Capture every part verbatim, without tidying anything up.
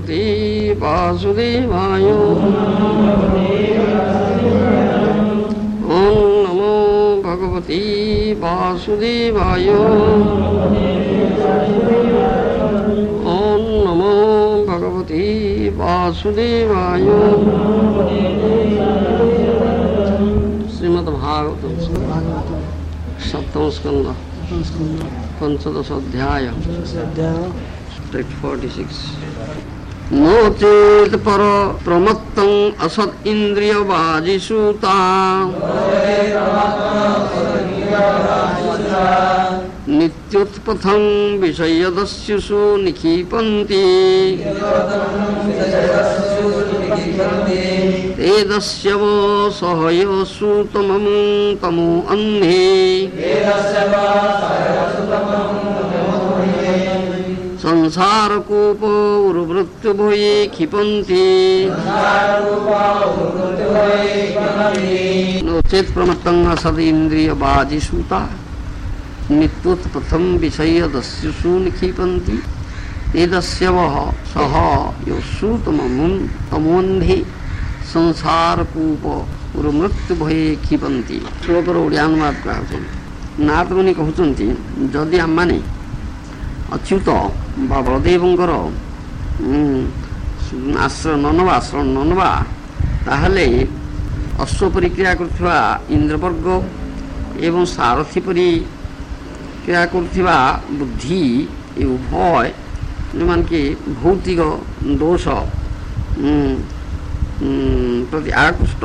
भगवते वासुदेवाय। ओम नमो भगवते वासुदेवाय। ओम नमो भगवते वासुदेवाय। श्रीमद्भागवत सप्तम स्कंद पंचदश अध्याय टेक्स्ट फोर्टी सिक्स। नो चेत पर प्रमत्तं असद इंद्रिय बाजिसूता नित्योत्पथं विषयदस्युषु निक्षिपन्ति तेदस्य वो सहयोषु तममु तमो अन्धे संसारकूपो उर्वृत्तभुये क्षिपन्ति। नो चेत् प्रमत्तं असद इंद्रिय बाजिसूता नित्योत्पथं विषयदस्युषु निक्षिपन्ति तेदस्य वः सः योषु तममुं तमोन्धे संसारकूप उर्मृत्युभये क्षिपन्ति। श्लोकर ओडिया अनुवाद कराउछन्। नारदमुनि कहउछन्ति जदि आम्माने अच्युत बा बलदेवंकर आश्रय ननवा शरण ननवा ताहले अश्व परिक्रिया करुवा इंद्रवर्ग एवं सारथी परि क्रिया करुवा बुद्धि ये उभय जो मान कि भौतिक दोष प्रति आकृष्ट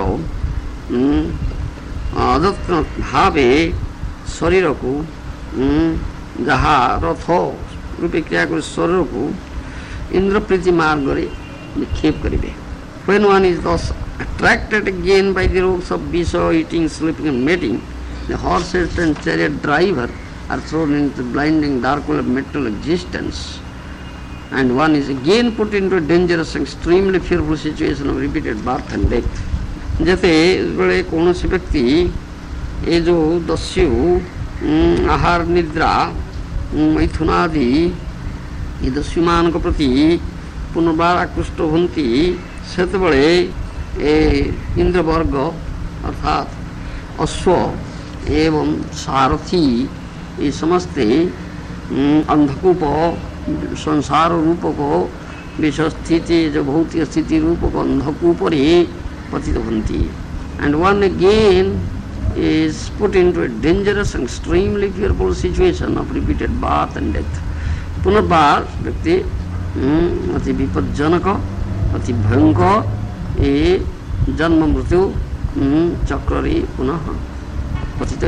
अजत्न भावे शरीर को जहाँ रथ रूपे क्रिया कर शरीर को इंद्रप्रीति मार्ग निक्षेप करेंगे। When one is thus attracted again by the ropes of Visha, eating, sleeping and mating, the horses and chariot driver are thrown into the blinding dark world of material existence, and one is again put into a dangerous, extremely fearful situation of repeated birth and death. जैसे इस बड़े कौन सी व्यक्ति ये जो दस्यु आहार निद्रा मैथुनादि ये दस्युमान को प्रति पुनर्बार आकृष्ट होती सेते बड़े इंद्रवर्ग अर्थात अश्व एवं सारथी ये समस्ते अंधकूप संसार रूप को विषय स्थिति जो भौतिक स्थिति रूप को अंधकूप पतित होती and one again is put into a dangerous and extremely fearful situation of repeated birth and death. पुनर्बार व्यक्ति अति विपज्जनक अति भयंकर ये जन्म मृत्यु चक्र पुनः पतित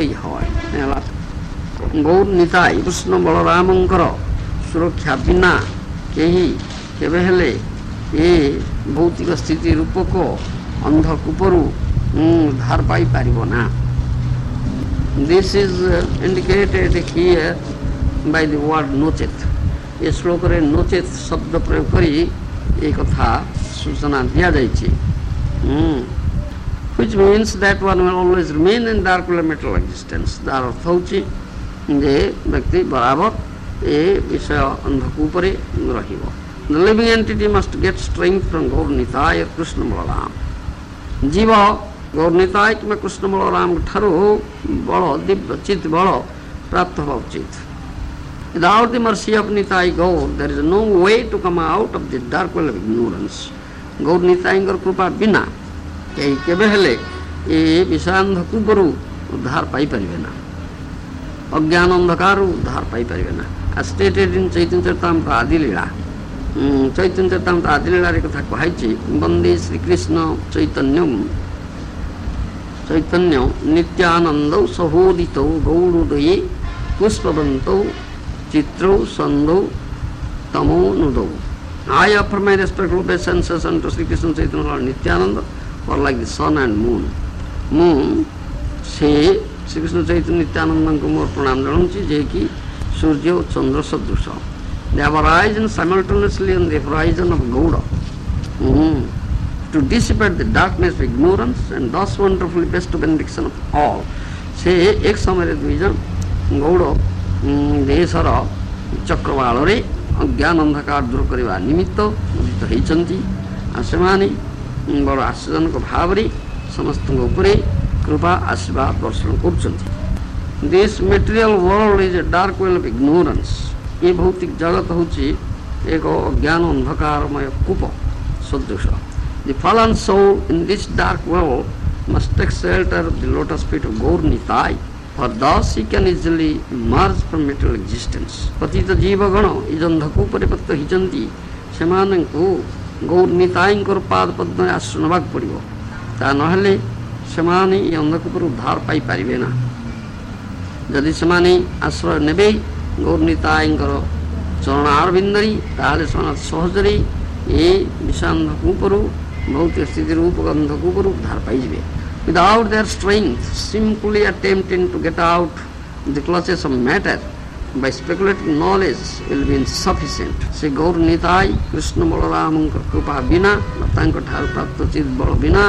है। गौर निताई कृष्ण बलरामंकर सुरक्षा बिना कहीं केवे हेले ये भौतिक स्थिति रूप को अंधकूपरू धार पाई पारिबो ना। This is uh, indicated here by the word nochet. ये श्लोक रे नोचेत शब्द प्रयोग करी एक कथा सूचना दिया जाइए, which means that one will always remain in dark material existence. दार अर्थ होची जे व्यक्ति बराबर ये विषय अंधकूप रे रहिबो। The living entity must get strength from Gaur Nitai or Krishna Balaram. जीव गौर निताय कि कृष्ण बलराम ठारू बल दिव्य चित बल प्राप्त होगा उचित। Without the mercy of Nitai Gaur, there is no way to come out of the dark world of ignorance. गौर निताय कृपा बिना कहीं केवे हेले ये विषांधकूपरू उद्धार पाई परिबे ना, अज्ञान अंधकार उद्धार पाई परिबे ना। As stated in चैतन्य चरितामृत आदि लीला, चैतन्य चरितामृत आदि लीला रे कथा कहाइछि वंदे श्री कृष्ण चैतन्यम चैतन्य नित्यानंदौ सहोदितौ गौरोदये पुष्पवन्तौ चित्रौ संदौ तमोनुदौ। I offer my respectful obeisances unto Sri Krishna Chaitanya Lord Nityananda, for like the sun and moon. Moon से श्री कृष्ण चैतन्य नित्यानंद को मोर प्रणाम जनाऊँची जे कि सूर्य और चंद्र सदृश। They have arisen simultaneously on the horizon of Gauda. Mm. To dissipate the darkness of ignorance and thus wonderfully bestow benediction of all. से एक समय दुईजन गौड़ देशर चक्रवाल अज्ञान अंधकार दूर करने निमित्त ଉପସ୍ଥିତ ହେଇଛନ୍ତି ଆଉ ସେମାନେ ବଡ଼ ଆଶ୍ଚର୍ଯ୍ୟଜନକ ଭାବରେ ସମସ୍ତଙ୍କ ଉପରେ କୃପା ଆଶୀର୍ବାଦ ବର୍ଷଣ କରୁଛନ୍ତି। This material world is a dark well of ignorance. ଏ ଭୌତିକ ଜଗତ ହେଉଛି ଏକ ଅଜ୍ଞାନ ଅନ୍ଧକାରମୟ କୂପ ସଦୃଶ। ଦି ଫାଲନ୍ soul in this dark world must take shelter of the lotus feet of Gaur Nitai, for thus he can easily emerge from material existence. ପତିତ ଜୀବଗଣ ଏ ଯେଉଁ ଅନ୍ଧକୂପରେ ପତିତ ହେଇଛନ୍ତି ସେମାନଙ୍କୁ ଗୌର ନିତାଇଙ୍କର ପାଦ ପଦ୍ମରେ ଆଶ୍ରୟ ନେବାକୁ ପଡ଼ିବ। ତା ନହେଲେ ସେମାନେ ଏ ଅନ୍ଧକୂପରୁ ଉଦ୍ଧାର ପାଇପାରିବେ ନା। ଯଦି ସେମାନେ ଆଶ୍ରୟ ନେବେ ଗୌର ନିତାଇଙ୍କର ଚରଣାରବିନ୍ଦରେ ତାହେଲେ ସେମାନେ ସହଜରେ ଏ ବିଷାନ୍ଧକୂପରୁ ଭୌତିକ ସ୍ଥିତିରୁ ଉପଗନ୍ଧକୂପରୁ ଉଦ୍ଧାର ପାଇଯିବେ। Without their strength, simply attempting to get out the clutches of matter by speculative knowledge will be insufficient. ସେ ଗୌର ନିତାଇ କୃଷ୍ଣ ବଳରାମଙ୍କ କୃପା ବିନା ତାଙ୍କ ଠାରୁ ପ୍ରାପ୍ତ ଚିତ୍ ବଳ ବିନା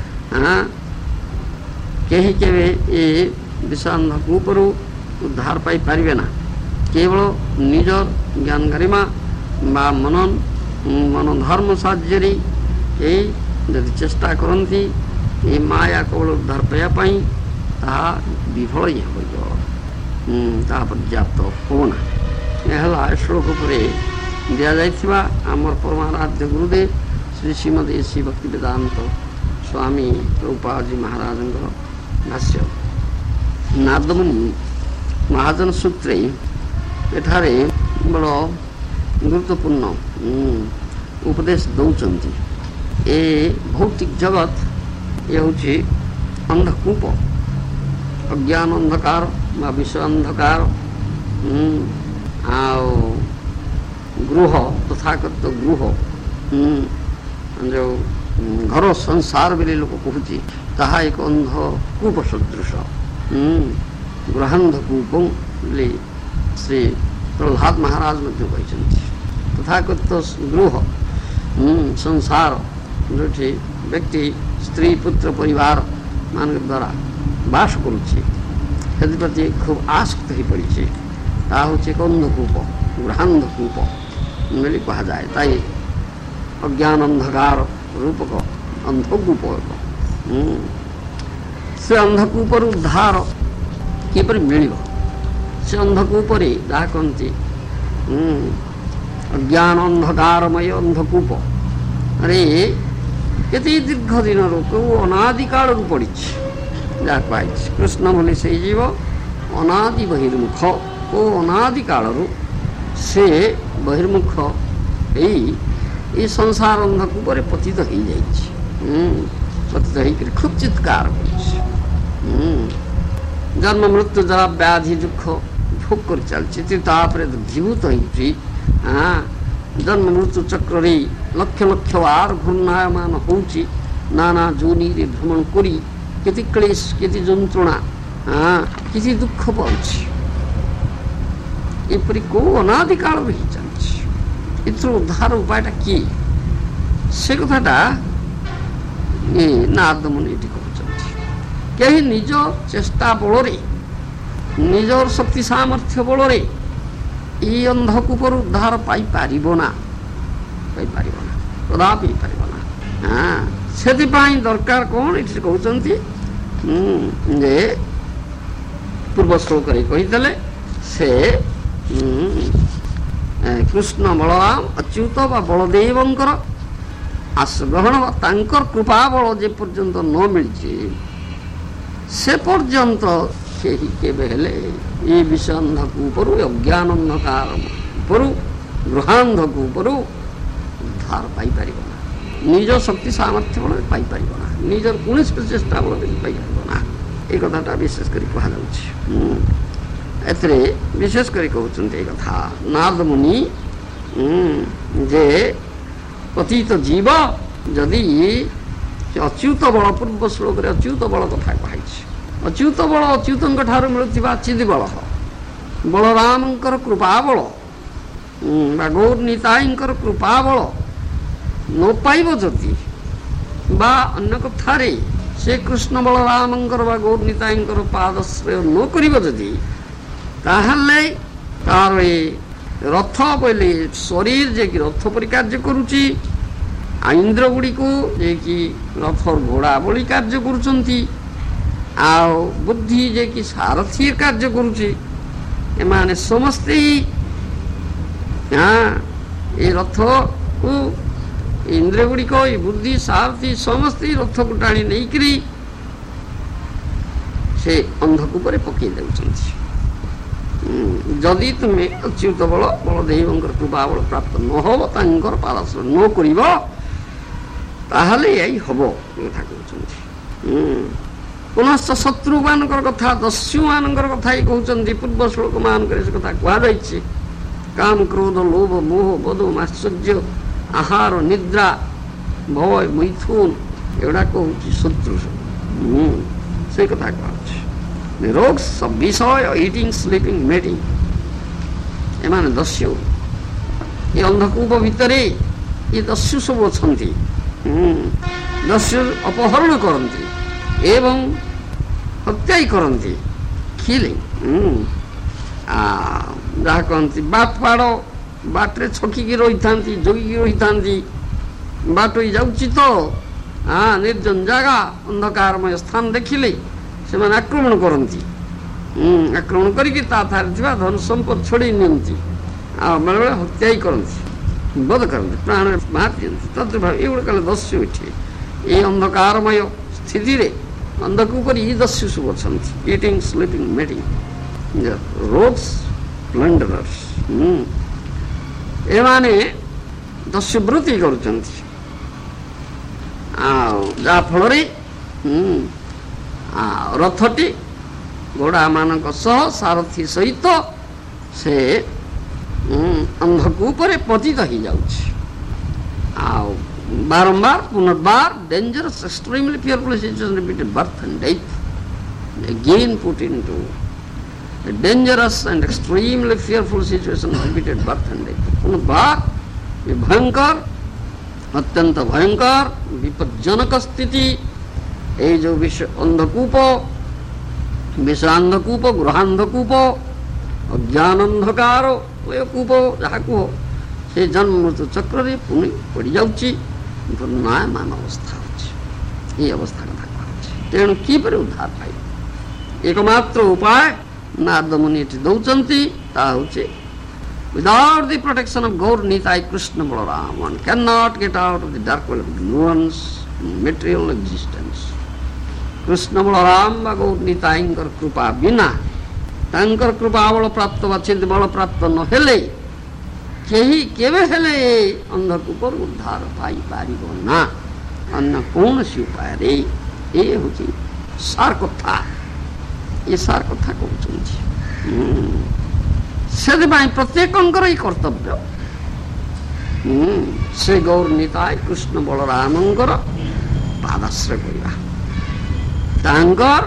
କେହି କେବେ ଏ ବିଷାନ୍ଧକୂପରୁ ଉଦ୍ଧାର ପାଇପାରିବେ ନା। କେବଳ ନିଜର ଜ୍ଞାନ ଗାରିମା ବା ମନ ମନୋଧର୍ମ ସାହାଯ୍ୟରେ ଏ ଯଦି ଚେଷ୍ଟା କରନ୍ତି ଏ ମାୟା କବଳ ଉଦ୍ଧାର ପାଇବା ପାଇଁ ତାହା ବିଫଳ ହିଁ ହୋଇବ, ତାହା ପର୍ଯ୍ୟାପ୍ତ ହେବ ନା। ଏହା ହେଲା ଏ ଶ୍ଳୋକ ଉପରେ ଦିଆଯାଇଥିବା ଆମର ପରମାରାଧ୍ୟ ଗୁରୁଦେବ ଶ୍ରୀ ଶ୍ରୀମଦ୍ ଶ୍ରୀ ଭକ୍ତି ବେଦାନ୍ତ ସ୍ୱାମୀ ପ୍ରଭୁପାଦଜୀ ମହାରାଜଙ୍କର ଭାଷ୍ୟ। ନାରଦମୁନି ମହାଜନ ସୂତ୍ରେ ଏଠାରେ ବଡ଼ ଗୁରୁତ୍ୱପୂର୍ଣ୍ଣ ଉପଦେଶ ଦେଉଛନ୍ତି। ଏ ଭୌତିକ ଜଗତ ଏ ହେଉଛି ଅନ୍ଧକୂପ, ଅଜ୍ଞାନ ଅନ୍ଧକାର ବା ବିଷୟ ଅନ୍ଧକାର ଆଉ ଗୃହ ତଥାକଥିତ ଗୃହ ଯେଉଁ ଘର ସଂସାର ବୋଲି ଲୋକ କହୁଛି ତାହା ଏକ ଅନ୍ଧକୂପ ସଦୃଶ। ଗୃହାନ୍ଧକୂପ ବୋଲି ଶ୍ରୀ ପ୍ରହ୍ଲାଦ ମହାରାଜ ମଧ୍ୟ କହିଛନ୍ତି। ତଥାକଥିତ ଗୃହ ସଂସାର ଯେଉଁଠି ବ୍ୟକ୍ତି ସ୍ତ୍ରୀ ପୁତ୍ର ପରିବାର ମାନଙ୍କ ଦ୍ୱାରା ବାସ କରୁଛି ସେଥିପ୍ରତି ଖୁବ୍ ଆସକ୍ତ ହୋଇପଡ଼ିଛି, ତାହା ହେଉଛି ଏକ ଅନ୍ଧକୂପ, ଗୃହାନ୍ଧକୂପ ବୋଲି କୁହାଯାଏ। ତାଇ ଅଜ୍ଞାନ ଅନ୍ଧକାର ରୂପକ ଅନ୍ଧକୂପ ଏକ। ସେ ଅନ୍ଧକୂପରୁ ଉଦ୍ଧାର କିପରି ମିଳିବ? ସେ ଅନ୍ଧକୂପରେ ଯାହା କହନ୍ତି ଅଜ୍ଞାନ ଅନ୍ଧକାରମୟ ଅନ୍ଧକୂପରେ କେତେ ଦୀର୍ଘ ଦିନରୁ କେଉଁ ଅନାଦି କାଳରୁ ପଡ଼ିଛି ଯାହା କୁହାଯାଇଛି। କୃଷ୍ଣ ବୋଲି ସେଇ ଜୀବ ଅନାଦି ବହିର୍ମୁଖ ଓ ଅନାଦି କାଳରୁ ସେ ବହିର୍ମୁଖ ଏଇ ଏ ସଂସାର ଅନ୍ଧକୂପରେ ପତିତ ହେଇଯାଇଛି। ପତିତ ହେଇକରି ଖୁବ୍ ଚିତ୍କାର କରୁଛି। ଜନ୍ମ ମୃତ୍ୟୁ ଜରା ବ୍ୟାଧି ଦୁଃଖ ଭୋଗ କରି ଚାଲିଛି। ତାପରେ ଜୀବିତ ହେଇଛି ଜନ୍ମ ମୃତ୍ୟୁ ଚକ୍ରରେ ଲକ୍ଷ ଲକ୍ଷ ବାର ଘୂର୍ଣ୍ଣାୟମାନ ହେଉଛି। ନାନା ଯୋନିରେ ଭ୍ରମଣ କରି କେତେ କ୍ଲେଶ କେତେ ଯନ୍ତ୍ରଣା କିଛି ଦୁଃଖ ପାଉଛି। ଏପରି କେଉଁ ଅନାଦି କାଳରୁ ହିଁ ଚାଲିଛି। ଏଥିରୁ ଉଦ୍ଧାର ଉପାୟଟା କିଏ? ସେ କଥାଟା ନାରଦମୁନି ଏଠି କହୁଛନ୍ତି। କେହି ନିଜ ଚେଷ୍ଟା ବଳରେ ନିଜର ଶକ୍ତି ସାମର୍ଥ୍ୟ ବଳରେ ଏଇ ଅନ୍ଧକୂପରୁ ଉଦ୍ଧାର ପାଇପାରିବ ନା, ପାଇପାରିବ ନା, କଦାପି ହେଇପାରିବ ନା। ହଁ, ସେଥିପାଇଁ ଦରକାର କ'ଣ ଏଠି କହୁଛନ୍ତି ଯେ ପୂର୍ବ ଶ୍ଲୋକରେ କହିଥିଲେ ସେ କୃଷ୍ଣ ବଳରାମ ଅଚ୍ୟୁତ ବା ବଳଦେବଙ୍କର ଆଶ୍ରଗ୍ରହଣ ବା ତାଙ୍କର କୃପା ବଳ ଯେ ପର୍ଯ୍ୟନ୍ତ ନ ମିଳିଛି ସେ ପର୍ଯ୍ୟନ୍ତ କେହି କେବେ ହେଲେ ଏ ବିଷୟ ଅନ୍ଧକୂପରୁ ଅଜ୍ଞାନ ଅନ୍ଧକାର ଉପରୁ ଗୃହାନ୍ଧକୂପରୁ ଉଦ୍ଧାର ପାଇପାରିବ ନା। ନିଜ ଶକ୍ତି ସାମର୍ଥ୍ୟ ବଳରେ ପାଇପାରିବ ନା, ନିଜର କୌଣସି ପ୍ରଚେଷ୍ଟା ବଳରେ ପାଇପାରିବ ନା। ଏ କଥାଟା ବିଶେଷ କରି କୁହାଯାଉଛି। ଏଥିରେ ବିଶେଷ କରି କହୁଛନ୍ତି ଏ କଥା ନାରଦମୁନି ଯେ ପତିତ ଜୀବ ଯଦି ଅଚ୍ୟୁତ ବଳ, ପୂର୍ବ ଶ୍ଲୋକରେ ଅଚ୍ୟୁତ ବଳ କଥା କୁହାଯାଇଛି। ଅଚ୍ୟୁତ ବଳ ଅଚ୍ୟୁତଙ୍କ ଠାରୁ ମିଳୁଥିବା ଚିଦ୍ ବଳ, ବଳରାମଙ୍କର କୃପା ବଳ ବା ଗୌର ନିତାଇଙ୍କର କୃପା ବଳ ନ ପାଇବ ଯଦି ବା ଅନ୍ୟ କଥାରେ ସେ କୃଷ୍ଣ ବଳରାମଙ୍କର ବା ଗୌର ନିତାଇଙ୍କର ପାଦଶ୍ରୟ ନ କରିବ ଯଦି ତାହେଲେ ତାର ଏ ରଥ ବୋଇଲେ ଶରୀର ଯେ କି ରଥ ପରି କାର୍ଯ୍ୟ କରୁଛି ଇନ୍ଦ୍ର ଗୁଡ଼ିକୁ ଯିଏକି ରଥର ଘୋଡ଼ା ଭଳି କାର୍ଯ୍ୟ କରୁଛନ୍ତି, ଆଉ ବୁଦ୍ଧି ଯିଏକି ସାରଥି କାର୍ଯ୍ୟ କରୁଛି, ଏମାନେ ସମସ୍ତେ ହଁ ଏ ରଥକୁ ଇନ୍ଦ୍ର ଗୁଡ଼ିକ ଏ ବୁଦ୍ଧି ସାରଥି ସମସ୍ତେ ରଥକୁ ଟାଣି ନେଇକରି ସେ ଅନ୍ଧକୂପରେ ପକେଇ ଦେଉଛନ୍ତି। ଯଦି ତୁମେ ଅଚ୍ୟୁତ ବଳ ବଳଦେବଙ୍କର କୃପା ବଳ ପ୍ରାପ୍ତ ନ ହେବ, ତାଙ୍କର ପାରାଶ୍ରୟ ନ କରିବ, ତାହେଲେ ଏଇ ହବ କଥା କହୁଛନ୍ତି। ପୁନଶ୍ଚ ଶତ୍ରୁମାନଙ୍କର କଥା, ଦସ୍ୟୁମାନଙ୍କର କଥା ହିଁ କହୁଛନ୍ତି। ପୂର୍ବ ଶ୍ଳୋକ ମାନଙ୍କରେ ସେ କଥା କୁହାଯାଇଛି। କାମ କ୍ରୋଧ ଲୋଭ ମୋହ ବୋଧ ମାଶ୍ଚର୍ଯ୍ୟ ଆହାର ନିଦ୍ରା ଭୟ ମୈଥୁନ ଏଗୁଡ଼ାକ ହେଉଛି ଶତ୍ରୁ। ସେ କଥା କୁହାଯାଉଛି। ରୋଗସ୍ ଅଫ୍ ବିଷୟ ଇଟିଂ ସ୍ଲିପିଂ ମେଟିଂ, ଏମାନେ ଦସ୍ୟୁ। ଏ ଅନ୍ଧକୂପ ଭିତରେ ଏ ଦସ୍ୟୁ ସବୁ ଅଛନ୍ତି। ଦସ୍ୟୁ ଅପହରଣ କରନ୍ତି ଏବଂ ହତ୍ୟା କରନ୍ତି। ଖିଲିଂ, ଯାହା କହନ୍ତି ବାଟ ପାଡ଼, ବାଟରେ ଛକିକି ରହିଥାନ୍ତି, ଜଗିକି ରହିଥାନ୍ତି। ବାଟ ଯାଉଛି ତ ନିର୍ଜନ ଜାଗା ଅନ୍ଧକାରମୟ ସ୍ଥାନ ଦେଖିଲେ ସେମାନେ ଆକ୍ରମଣ କରନ୍ତି। ଆକ୍ରମଣ କରିକି ତା ଠାରେ ଥିବା ଧନ ସମ୍ପଦ ଛଡ଼େଇ ନିଅନ୍ତି, ଆଉ ବେଳେବେଳେ ହତ୍ୟା କରନ୍ତି, ବଧ କରନ୍ତି, ପ୍ରାଣରେ ମାରି ଦିଅନ୍ତି। ତଦ୍ଭାବେ ଏଗୁଡ଼ା କାଳେ ଦସ୍ୟୁ। ଏଠି ଏ ଅନ୍ଧକାରମୟ ସ୍ଥିତିରେ ଅନ୍ଧକୂପରେ ଇ ଦସ୍ୟୁ ସବୁ ଅଛନ୍ତି। ଇଟିଂ ସ୍ଲିପିଂ ମେଟିଂ ରୋଗ୍ସ ପ୍ଲଣ୍ଡରର୍ସ, ଏମାନେ ଦସ୍ୟୁବୃତ୍ତି କରୁଛନ୍ତି। ଆଉ ଯାହାଫଳରେ ରଥଟି ଘୋଡ଼ାମାନଙ୍କ ସହ ସାରଥି ସହିତ ସେ ଅନ୍ଧକୂପରେ ପତିତ ହେଇଯାଉଛି। ଆଉ ବାରମ୍ବାର ପୁନର୍ବାର dangerous extremely fearful situation repeated birth and death again put into a dangerous and extremely fearful situation repeated birth and death। पुनर्बार ये भयंकर, अत्यंत भयंकर विपज्जनक स्थिति, ये जो विश्व अंधकूप, विषांधकूप, गृहांधकूप, अज्ञान अंधकार कूप जहाँ कह से जन्म मृत्यु चक्र पुणी पड़ जाऊँगी, नायमान अवस्था हो अवस्था कथा कह। तेणु किपर उद्धार पाइब, एकमात्र उपाय नारद मुनि दौरान हूँ without the protection of Gaur Nitai Krishna Balaram, one cannot get out of the dark world of ignorance, material existence। Krishna Balaram বা Gaur Nitaiଙ୍କର କୃପା ବିନା, ତାଙ୍କର କୃପା ବଳ ପ୍ରାପ୍ତ ବା ଛିଦ ବଳ ପ୍ରାପ୍ତ ନ ହେଲେ କେହି କେବେ ହେଲେ ଅନ୍ଧକୂପରୁ ଉଦ୍ଧାର ପାଇପାରିବ ନା, ଅନ୍ୟ କୌଣସି ଉପାୟରେ। ଏ ହେଉଛି ସାର କଥା, ଏ ସାର କଥା କହୁଛନ୍ତି। ସେଥିପାଇଁ ପ୍ରତ୍ୟେକଙ୍କର ଏଇ କର୍ତ୍ତବ୍ୟ ସେ ଗୌର ନିତାଇ କୃଷ୍ଣ ବଳରାମଙ୍କର ପାଦାଶ୍ରୟ କରିବା, ତାଙ୍କର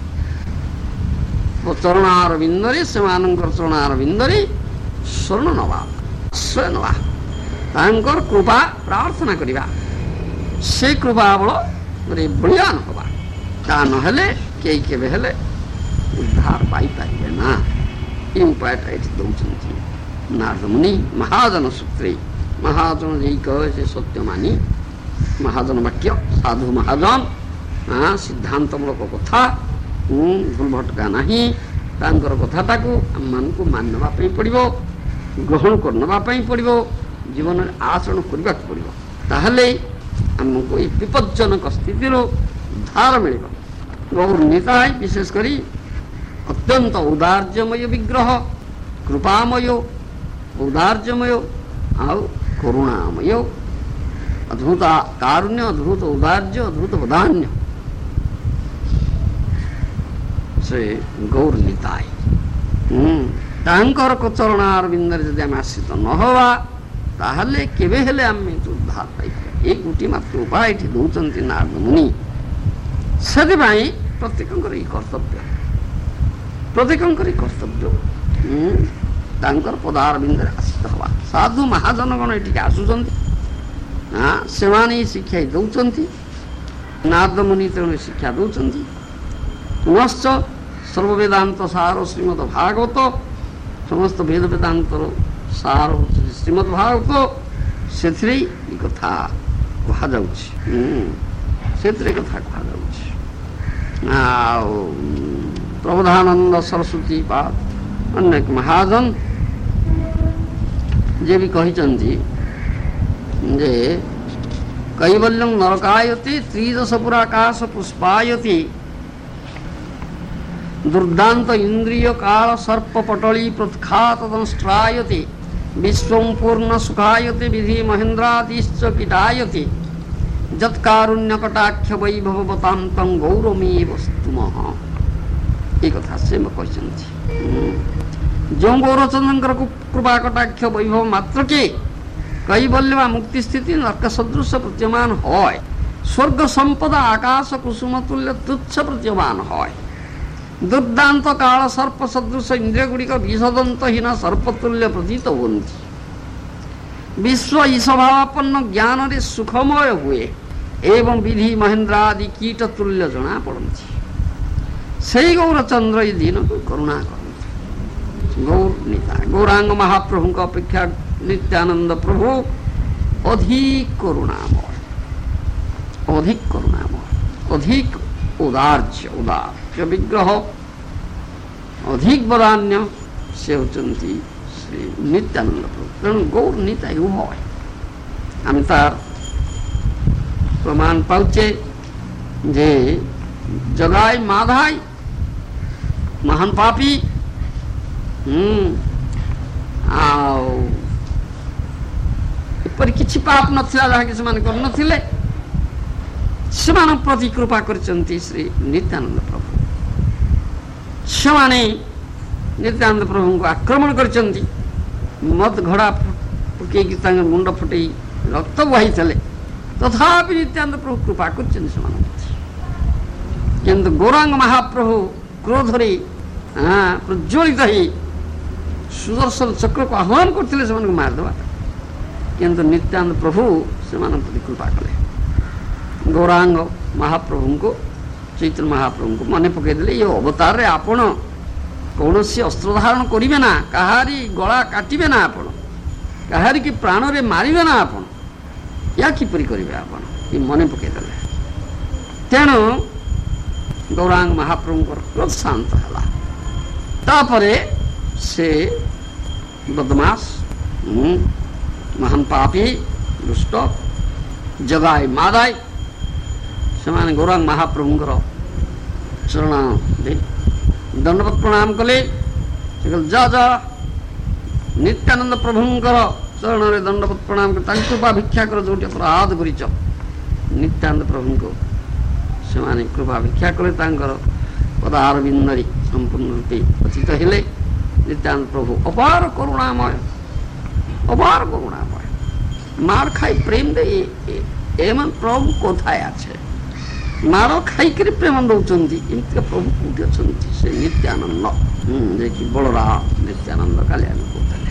ଚରଣାର ବିନ୍ଦରେ, ସେମାନଙ୍କର ଚରଣାର ବିନ୍ଦରେ ଶରଣ ନେବା, ଆଶ୍ରୟ ନେବା, ତାଙ୍କର କୃପା ପ୍ରାର୍ଥନା କରିବା, ସେ କୃପା ବଳରେ ବଳିୟାନ ହେବା। ତା ନହେଲେ କେହି କେବେ ହେଲେ ଉଦ୍ଧାର ପାଇପାରିବେ ନା। ଏ ଉପାୟଟା ଏଠି ଦେଉଛନ୍ତି ନାରଦ ମୁନି ମହାଜନ ସୂତ୍ରେ। ମହାଜନ ଯେଇ କହେ ସେ ସତ୍ୟ ମାନି, ମହାଜନ ବାକ୍ୟ, ସାଧୁ ମହାଜନ ସିଦ୍ଧାନ୍ତମୂଳକ କଥା, ଭୁଲ ଭଟକା ନାହିଁ। ତାଙ୍କର କଥାଟାକୁ ଆମମାନଙ୍କୁ ମାନି ନେବା ପାଇଁ ପଡ଼ିବ, ଗ୍ରହଣ କରିନେବା ପାଇଁ ପଡ଼ିବ, ଜୀବନରେ ଆଚରଣ କରିବାକୁ ପଡ଼ିବ। ତାହେଲେ ଆମକୁ ଏ ବିପଜ୍ଜନକ ସ୍ଥିତିରୁ ଉଦ୍ଧାର ମିଳିବ। ଗୌର ନିତାଇ ବିଶେଷ କରି ଅତ୍ୟନ୍ତ ଔଦାର୍ଯ୍ୟମୟ ବିଗ୍ରହ, କୃପାମୟ, ଔଦାର୍ଯ୍ୟମୟ ଆଉ କରୁଣାମୟ, ଅଦ୍ଭୁତ କାରୁଣ୍ୟ, ଅଦ୍ଭୁତ ଔଦାର୍ଯ୍ୟ, ଅଦ୍ଭୁତ ବଦାନ୍ୟ ସେ ଗୌର ନିତାଇ। ତାଙ୍କର ଚରଣାର ବିନ୍ଦରେ ଯଦି ଆମେ ଆଶ୍ରିତ ନ ହେବା, ତାହେଲେ କେବେ ହେଲେ ଆମେ ଉଦ୍ଧାର ପାଇପାରିବା। ଏ ଗୋଟିଏ ମାତ୍ର ଉପାୟ ଏଠି ଦେଉଛନ୍ତି ନାରଦ ମୁନି। ସେଥିପାଇଁ ପ୍ରତ୍ୟେକଙ୍କର ଏଇ କର୍ତ୍ତବ୍ୟ, ପ୍ରତ୍ୟେକଙ୍କର ଏଇ କର୍ତ୍ତବ୍ୟ ତାଙ୍କର ପଦାର ବିନ୍ଦରେ ଆଶ୍ରିତ ହେବା। ସାଧୁ ମହାଜନଗଣ ଏଠିକି ଆସୁଛନ୍ତି, ସେମାନେ ହିଁ ଶିକ୍ଷା ଦେଉଛନ୍ତି। ନାରଦ ମୁନି ତେଣୁ ଶିକ୍ଷା ଦେଉଛନ୍ତି। ପୁନଶ୍ଚ ସର୍ବବେଦାନ୍ତ ସାର ଶ୍ରୀମଦ ଭାଗବତ, ସମସ୍ତ ବେଦ ବେଦାନ୍ତର ସାର ହେଉଛି ଶ୍ରୀମଦ ଭାଗବତ। ସେଥିରେ ଏ କଥା କୁହାଯାଉଛି। ସେଥିରେ କଥା କୁହାଯାଉଛି। ଆଉ ପ୍ରବୋଧାନନ୍ଦ ସରସ୍ୱତୀ ପାଦ ଅନେକ ମହାଜନ ଯେ ବି କହିଛନ୍ତି ଯେ କୈବଲ୍ୟଂ ନରକାୟତି ତ୍ରିଦଶ ପୁରାକାଶ ପୁଷ୍ପାୟତି ଦୁର୍ଦାନ୍ତ ଇନ୍ଦ୍ରିୟ କାଳ ସର୍ପ ପଟଳୀ ପ୍ରତ୍ଖାତ ଦଂଷ୍ଟ୍ରାୟତି ବିଶ୍ୱଂ ପୂର୍ଣ୍ଣ ସୁଖାୟତି ବିଧି ମହେନ୍ଦ୍ରାଦିଶ୍ଚ କୀଟାୟତି ଯତ୍କାରୁଣ୍ୟ କଟାକ୍ଷ ବୈଭବତାଂ ତଂ ଗୌରମେବ ସ୍ତୁମଃ। ଏ କଥା ସେ କହିଛନ୍ତି। ଯେଉଁ ଗୌରଚନ୍ଦ୍ରଙ୍କର କୃପା କଟାକ୍ଷ ବୈଭବ ମାତ୍ରକେ কৈবল্য বা মুক্তি স্থিতি নরক সদৃশ প্রতীয়মান হয়, স্বর্গ সম্পদা আকাশ কুসুম তুল্য তুচ্ছ প্রতীয়মান হয়, দুর্দান্ত কাল সর্প সদৃশ ইন্দ্রিয় গুড়িক বিষদন্তহীন সর্পতুল্য প্রতীত হুঁতি, বিশ্ব ঈশভাবাপন্ন জ্ঞাନରେ সুখময় ହୁଏ ଏବଂ ବିଧି ମହେନ୍ଦ୍ରାଦି କୀଟ ତୁଲ୍ୟ ଜଣା ପଡ଼ନ୍ତି। ସେଇ ଗୌରଚନ୍ଦ୍ର ଏ ଦିନକୁ କରୁଣା କରନ୍ତି। ଗୌର ନିତା ଗୌରାଙ୍ଗ ମହାପ୍ରଭୁଙ୍କ ଅପେକ୍ଷା ନିତ୍ୟାନନ୍ଦ ପ୍ରଭୁ ଅଧିକ କରୁଣାମୟ, ଅଧିକ କରୁଣାମୟ, ଅଧିକ ଉଦାର୍ଯ୍ୟ ଉଦାର୍ଯ୍ୟ ବିଗ୍ରହ, ଅଧିକ ବଦାନ୍ୟ ସେ ହେଉଛନ୍ତି ଶ୍ରୀ ନିତ୍ୟାନନ୍ଦ ପ୍ରଭୁ। ତେଣୁ ଗୌର ନିତାଇ ଉଭୟ ଆମେ ତାର ପ୍ରମାଣ ପାଉଛେ ଯେ ଜଗାଇ ମାଧାଇ ମହାନ ପାପୀ ଆଉ ଏପରି କିଛି ପାପ ନଥିଲା ଯାହାକି ସେମାନେ କରିନଥିଲେ, ସେମାନଙ୍କ ପ୍ରତି କୃପା କରିଛନ୍ତି ଶ୍ରୀ ନିତ୍ୟାନନ୍ଦ ପ୍ରଭୁ। ସେମାନେ ନିତ୍ୟାନନ୍ଦ ପ୍ରଭୁଙ୍କୁ ଆକ୍ରମଣ କରିଛନ୍ତି, ମଦ ଘୋଡ଼ା ପକେଇକି ତାଙ୍କ ମୁଣ୍ଡ ଫୁଟେଇ ରକ୍ତ ବହାଇଥିଲେ, ତଥାପି ନିତ୍ୟାନନ୍ଦ ପ୍ରଭୁ କୃପା କରିଛନ୍ତି ସେମାନଙ୍କ ପ୍ରତି। କିନ୍ତୁ ଗୌରାଙ୍ଗ ମହାପ୍ରଭୁ କ୍ରୋଧରେ ପ୍ରଜ୍ୱଳିତ ହେଇ ସୁଦର୍ଶନ ଚକ୍ରକୁ ଆହ୍ୱାନ କରିଥିଲେ ସେମାନଙ୍କୁ ମାରିଦେବା, କିନ୍ତୁ ନିତ୍ୟାନନ୍ଦ ପ୍ରଭୁ ସେମାନଙ୍କ ପ୍ରତି କୃପା କଲେ। ଗୌରାଙ୍ଗ ମହାପ୍ରଭୁଙ୍କୁ ଚୈତନ୍ୟ ମହାପ୍ରଭୁଙ୍କୁ ମନେ ପକାଇଦେଲେ, ଏ ଅବତାରରେ ଆପଣ କୌଣସି ଅସ୍ତ୍ର ଧାରଣ କରିବେ ନା, କାହାରି ଗଳା କାଟିବେ ନା, ଆପଣ କାହାରିକି ପ୍ରାଣରେ ମାରିବେ ନା, ଆପଣ ୟା କିପରି କରିବେ ଆପଣ, ଏ ମନେ ପକାଇଦେଲେ। ତେଣୁ ଗୌରାଙ୍ଗ ମହାପ୍ରଭୁଙ୍କର କ୍ରୋଧ ଶାନ୍ତ ହେଲା। ତାପରେ ସେ ବଦମାସ ମହାନ ପାପୀ ଦୁଷ୍ଟ ଜଗାଇ ମାଦାଇ ସେମାନେ ଗୌରାଙ୍ଗ ମହାପ୍ରଭୁଙ୍କର ଚରଣ ଦଣ୍ଡବତ ପ୍ରଣାମ କଲେ। ସେ କହିଲେ ଯା ଯା ନିତ୍ୟାନନ୍ଦ ପ୍ରଭୁଙ୍କର ଚରଣରେ ଦଣ୍ଡବତ ପ୍ରଣାମ କରି ତାଙ୍କ କୃପା ଭିକ୍ଷା କର, ଯେଉଁଠି ଅପରାଧ କରିଛ। ନିତ୍ୟାନନ୍ଦ ପ୍ରଭୁଙ୍କୁ ସେମାନେ କୃପା ଭିକ୍ଷା କଲେ, ତାଙ୍କର ପଦାର ବିନ୍ଦରେ ସମ୍ପୂର୍ଣ୍ଣ ରୂପେ ପତିତ ହେଲେ। ନିତ୍ୟାନନ୍ଦ প্রভু অপার করুণাময়, অপার করুণাময়, মার খাই প্রেম দেয়। এমন প্রভু কোথায় আছে? মার খাইকি প্রেম দৌঁচ্ছি, এমতিকা প্রভু কোটি অনেক? সে নিত্যানন্দ, যে কি বলরাম নিত্যানন্দ কালি আমি কହୁଥିଲେ।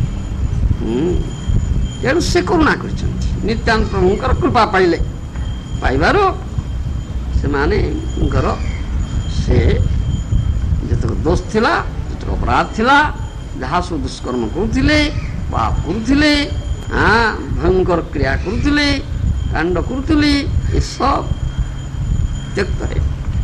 তেଣୁ ସେ କରୁଣା କରିଛନ୍ତି। ନିତ୍ୟାନନ୍ଦ ପ୍ରଭୁଙ୍କର କୃପା ପାଇଲେ, ପାଇବାରୁ ସେମାନଙ୍କର ସେ ଯେତେକ ଦୋଷ ଥିଲା, ଯେତେକ ଅପରାଧ ଥିଲା, ଯାହା ସବୁ ଦୁଷ୍କର୍ମ କରୁଥିଲେ, ପାପ କରୁଥିଲେ, ଭୟଙ୍କର କ୍ରିୟା କରୁଥିଲେ, କାଣ୍ଡ କରୁଥିଲେ, ଏସବୁ ତ୍ୟକ୍ତ ହେ